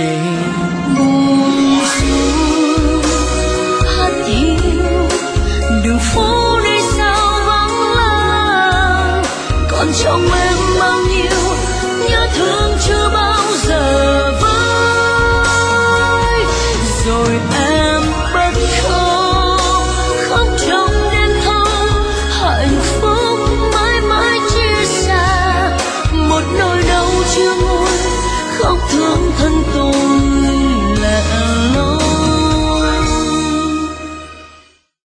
để buông xuống hát hiu đường phố nơi sao vắng lang, còn trong em bao nhiêu nhớ thương chưa bao giờ vơi. Rồi em bất khóc khóc trong đêm thâu, hạnh phúc mãi mãi chia xa, một nỗi đau chưa nguôi khóc thương thân tôi.